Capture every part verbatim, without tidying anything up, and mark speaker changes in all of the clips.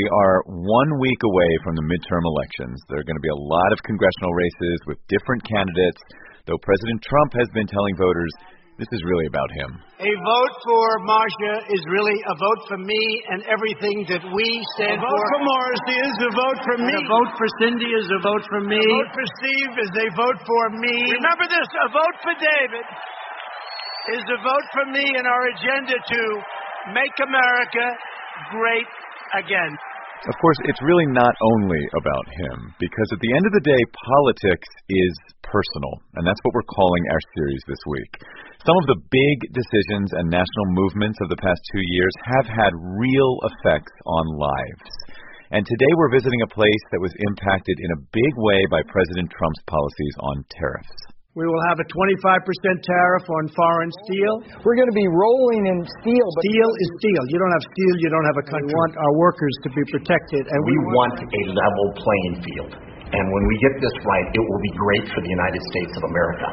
Speaker 1: We are one week away from the midterm elections. There are going to be a lot of congressional races with different candidates, though President Trump has been telling voters this is really about him.
Speaker 2: A vote for Marsha is really a vote for me and everything that we stand for.
Speaker 3: A vote for Morrissey is a vote for me.
Speaker 2: And a vote for Cindy is a vote for me.
Speaker 3: A vote for Steve is a vote for me.
Speaker 2: Remember this, a vote for David is a vote for me and our agenda to make America great again.
Speaker 1: Of course, it's really not only about him, because at the end of the day, politics is personal, and that's what we're calling our series this week. Some of the big decisions and national movements of the past two years have had real effects on lives. And today we're visiting a place that was impacted in a big way by President Trump's policies on tariffs.
Speaker 2: We will have a twenty-five percent tariff on foreign steel.
Speaker 4: We're going to be rolling in steel. But
Speaker 2: steel is steel. You don't have steel, you don't have a country. We want our workers to be protected. And
Speaker 5: we, we want a level playing field. And when we get this right, it will be great for the United States of America.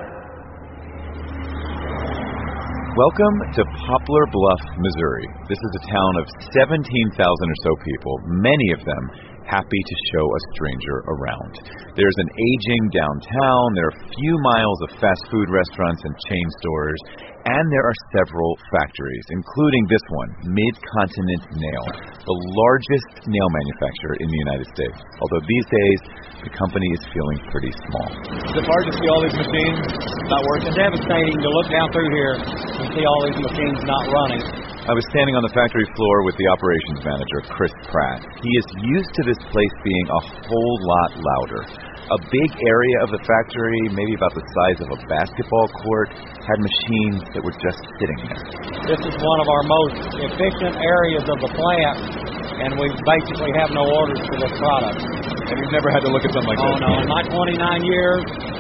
Speaker 1: Welcome to Poplar Bluff, Missouri. This is a town of seventeen thousand or so people, many of them happy to show a stranger around. There's an aging downtown, there are a few miles of fast food restaurants and chain stores, and there are several factories, including this one, Mid-Continent Nail, the largest nail manufacturer in the United States. Although these days, the company is feeling pretty small.
Speaker 6: It's hard to see all these machines not working. It's devastating to look down through here and see all these machines not running.
Speaker 1: I was standing on the factory floor with the operations manager, Chris Pratt. He is used to this place being a whole lot louder. A big area of the factory, maybe about the size of a basketball court, had machines that were just sitting there.
Speaker 6: This is one of our most efficient areas of the plant, and we basically have no orders for this product.
Speaker 1: And you've never had to look at something like
Speaker 6: oh,
Speaker 1: this?
Speaker 6: Oh, no. In my twenty-nine years,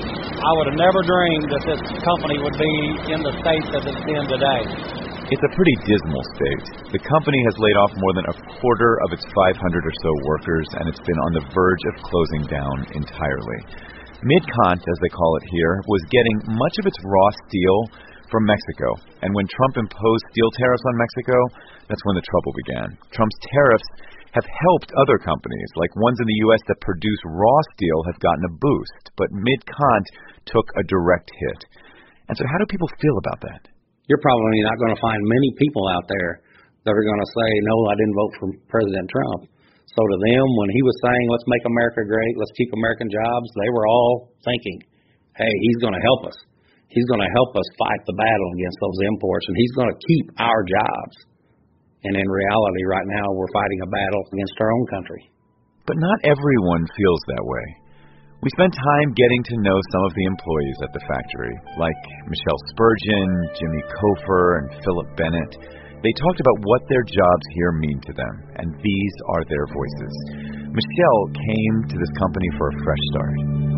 Speaker 6: I would have never dreamed that this company would be in the state that it's in today.
Speaker 1: It's a pretty dismal state. The company has laid off more than a quarter of its five hundred or so workers, and it's been on the verge of closing down entirely. Mid-Cont, as they call it here, was getting much of its raw steel from Mexico. And when Trump imposed steel tariffs on Mexico, that's when the trouble began. Trump's tariffs have helped other companies, like ones in the U S that produce raw steel have gotten a boost, but Mid-Cont took a direct hit. And so how do people feel about that?
Speaker 7: You're probably not going to find many people out there that are going to say, no, I didn't vote for President Trump. So to them, when he was saying, let's make America great, let's keep American jobs, they were all thinking, hey, he's going to help us. He's going to help us fight the battle against those imports, and he's going to keep our jobs. And in reality, right now, we're fighting a battle against our own country.
Speaker 1: But not everyone feels that way. We spent time getting to know some of the employees at the factory, like Michelle Spurgeon, Jimmy Cofer, and Philip Bennett. They talked about what their jobs here mean to them, and these are their voices. Michelle came to this company for a fresh start.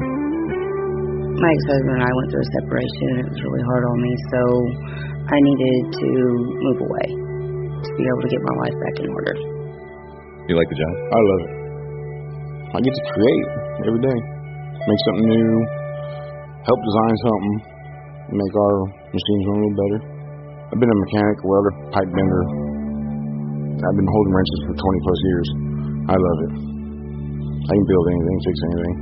Speaker 8: My ex-husband and I went through a separation, and it was really hard on me, so I needed to move away to be able to get my life back in order.
Speaker 1: You like the job?
Speaker 9: I love it. I get to create every day. Make something new, help design something, make our machines run a little better. I've been a mechanic, welder, pipe bender. I've been holding wrenches for twenty plus years. I love it. I can build anything, fix anything.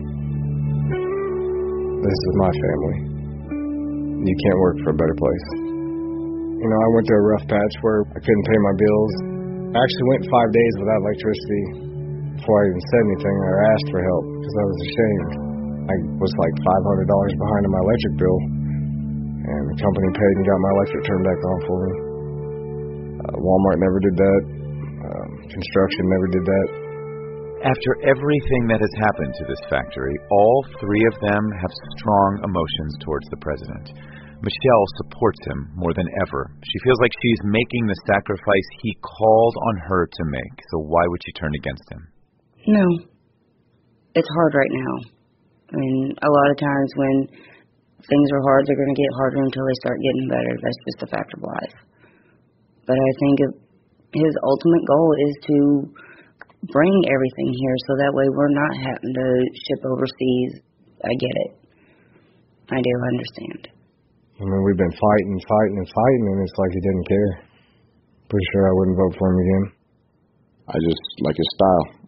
Speaker 10: This is my family. You can't work for a better place. You know, I went through a rough patch where I couldn't pay my bills. I actually went five days without electricity before I even said anything or asked for help because I was ashamed. I was like five hundred dollars behind on my electric bill, and the company paid and got my electric turned back on for me. Uh, Walmart never did that. Um, construction never did that.
Speaker 1: After everything that has happened to this factory, all three of them have strong emotions towards the president. Michelle supports him more than ever. She feels like she's making the sacrifice he called on her to make, so why would she turn against him?
Speaker 8: No. It's hard right now. I mean, a lot of times when things are hard, they're going to get harder until they start getting better. That's just a fact of life. But I think his ultimate goal is to bring everything here so that way we're not having to ship overseas. I get it. I do understand.
Speaker 10: I mean, we've been fighting, fighting, and fighting, and it's like he didn't care. Pretty sure I wouldn't vote for him again.
Speaker 9: I just like his style.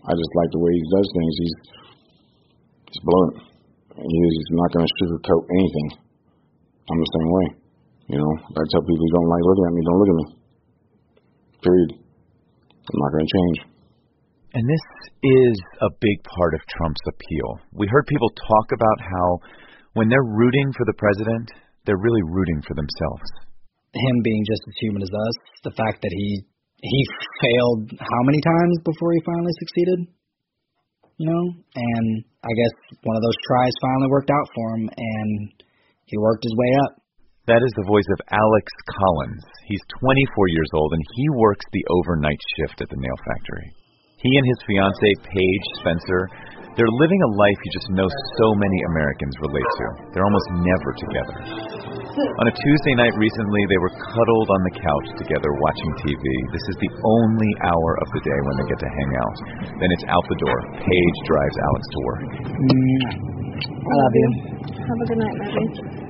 Speaker 9: I just like the way he does things. He's, he's blunt. He's not going to sugarcoat anything. I'm the same way. You know, I tell people who don't like looking at me, don't look at me. Period. I'm not going to change.
Speaker 1: And this is a big part of Trump's appeal. We heard people talk about how when they're rooting for the president, they're really rooting for themselves.
Speaker 11: Him being just as human as us, the fact that he he failed how many times before he finally succeeded? You know? And I guess one of those tries finally worked out for him, and he worked his way up.
Speaker 1: That is the voice of Alex Collins. He's twenty-four years old, and he works the overnight shift at the nail factory. He and his fiancée, Paige Spencer, they're living a life you just know so many Americans relate to. They're almost never together. On a Tuesday night recently, they were cuddled on the couch together watching T V. This is the only hour of the day when they get to hang out. Then it's out the door. Paige drives Alex to work.
Speaker 11: Mm, I love you.
Speaker 12: Have a good night, baby.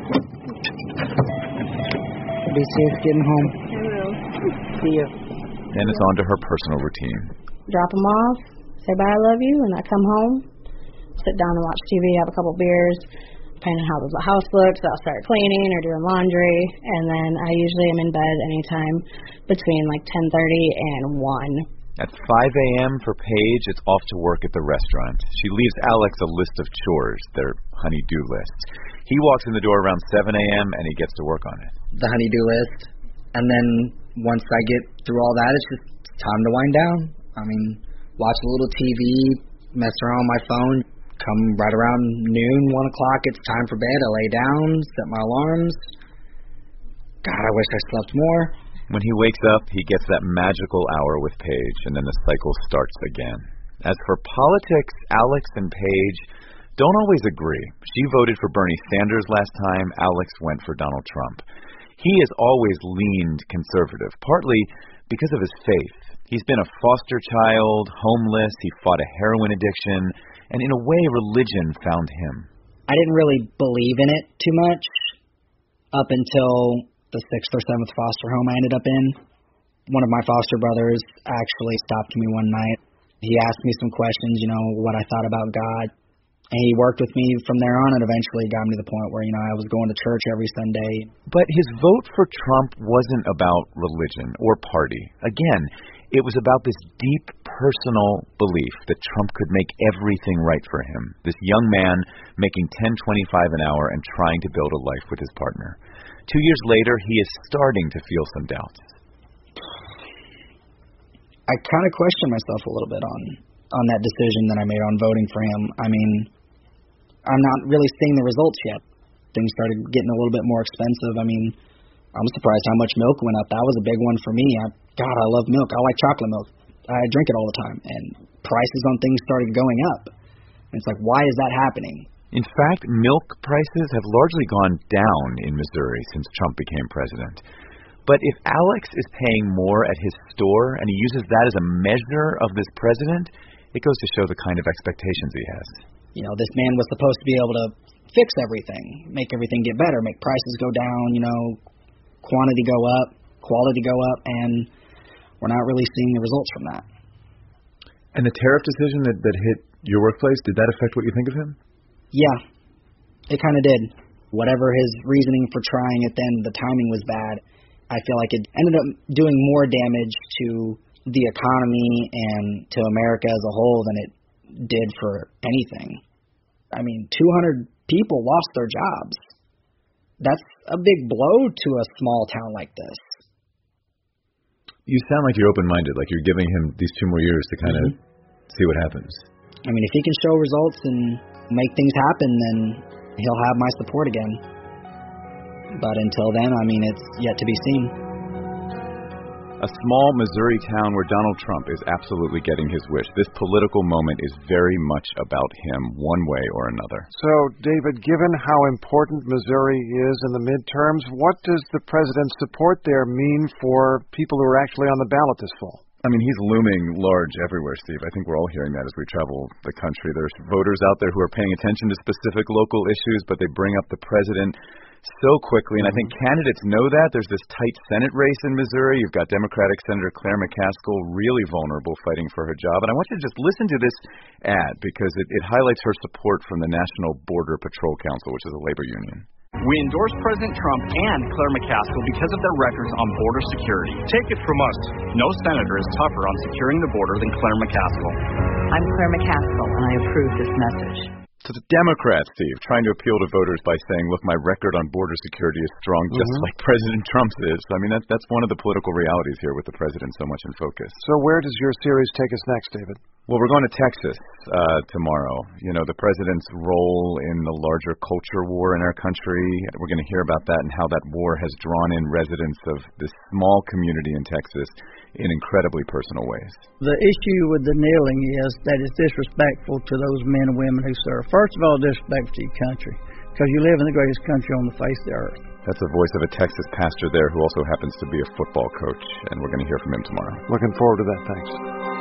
Speaker 11: Be safe getting home.
Speaker 12: I will.
Speaker 11: See you.
Speaker 1: Then it's on to her personal routine.
Speaker 12: Drop them off, say bye, I love you, and I come home, sit down and watch T V, have a couple beers, depending on how the house looks, I'll start cleaning or doing laundry, and then I usually am in bed anytime between like ten thirty and one.
Speaker 1: At five a.m. for Paige, it's off to work at the restaurant. She leaves Alex a list of chores, their honey-do list. He walks in the door around seven a.m. and he gets to work on it.
Speaker 11: The honey-do list, and then once I get through all that, it's just time to wind down. I mean, watch a little T V, mess around on my phone. Come right around noon, one o'clock, it's time for bed. I lay down, set my alarms. God, I wish I slept more.
Speaker 1: When he wakes up, he gets that magical hour with Paige, and then the cycle starts again. As for politics, Alex and Paige don't always agree. She voted for Bernie Sanders last time. Alex went for Donald Trump. He has always leaned conservative, partly because of his faith. He's been a foster child, homeless, he fought a heroin addiction, and in a way, religion found him.
Speaker 11: I didn't really believe in it too much up until the sixth or seventh foster home I ended up in. One of my foster brothers actually stopped me one night. He asked me some questions, you know, what I thought about God. And he worked with me from there on and eventually got me to the point where, you know, I was going to church every Sunday.
Speaker 1: But his vote for Trump wasn't about religion or party. Again, it was about this deep personal belief that Trump could make everything right for him. This young man making ten twenty-five an hour and trying to build a life with his partner. Two years later, he is starting to feel some doubts.
Speaker 11: I kind of question myself a little bit on, on that decision that I made on voting for him. I mean, I'm not really seeing the results yet. Things started getting a little bit more expensive. I mean, I'm surprised how much milk went up. That was a big one for me. I, God, I love milk. I like chocolate milk. I drink it all the time. And prices on things started going up. And it's like, why is that happening?
Speaker 1: In fact, milk prices have largely gone down in Missouri since Trump became president. But if Alex is paying more at his store and he uses that as a measure of this president, it goes to show the kind of expectations he has.
Speaker 11: You know, this man was supposed to be able to fix everything, make everything get better, make prices go down, you know, quantity go up, quality go up, and we're not really seeing the results from that.
Speaker 1: And the tariff decision that, that hit your workplace, did that affect what you think of him?
Speaker 11: Yeah, it kind of did. Whatever his reasoning for trying it then, the timing was bad. I feel like it ended up doing more damage to the economy and to America as a whole than it did for anything. I mean, two hundred people lost their jobs. That's a big blow to a small town like this.
Speaker 1: You sound like you're open-minded, like you're giving him these two more years to kind of mm-hmm. see what happens.
Speaker 11: I mean, if he can show results and make things happen, then he'll have my support again. But until then, I mean, it's yet to be seen.
Speaker 1: A small Missouri town where Donald Trump is absolutely getting his wish. This political moment is very much about him, one way or another.
Speaker 13: So, David, given how important Missouri is in the midterms, what does the president's support there mean for people who are actually on the ballot this fall?
Speaker 1: I mean, he's looming large everywhere, Steve. I think we're all hearing that as we travel the country. There's voters out there who are paying attention to specific local issues, but they bring up the president so quickly, and I think candidates know that. There's this tight Senate race in Missouri. You've got Democratic Senator Claire McCaskill really vulnerable fighting for her job. And I want you to just listen to this ad because it, it highlights her support from the National Border Patrol Council, which is a labor union.
Speaker 14: We endorse President Trump and Claire McCaskill because of their records on border security. Take it from us. No senator is tougher on securing the border than Claire McCaskill.
Speaker 15: I'm Claire McCaskill, and I approve this message.
Speaker 1: So the Democrats, Steve, trying to appeal to voters by saying, look, my record on border security is strong, just mm-hmm. like President Trump's is. I mean, that, that's one of the political realities here with the president so much in focus.
Speaker 13: So where does your series take us next, David?
Speaker 1: Well, we're going to Texas uh, tomorrow. You know, the president's role in the larger culture war in our country. We're going to hear about that and how that war has drawn in residents of this small community in Texas in incredibly personal ways.
Speaker 16: The issue with the kneeling is that it's disrespectful to those men and women who serve. First of all, disrespectful to your country, because you live in the greatest country on the face of the earth.
Speaker 1: That's the voice of a Texas pastor there who also happens to be a football coach, and we're going to hear from him tomorrow.
Speaker 13: Looking forward to that. Thanks.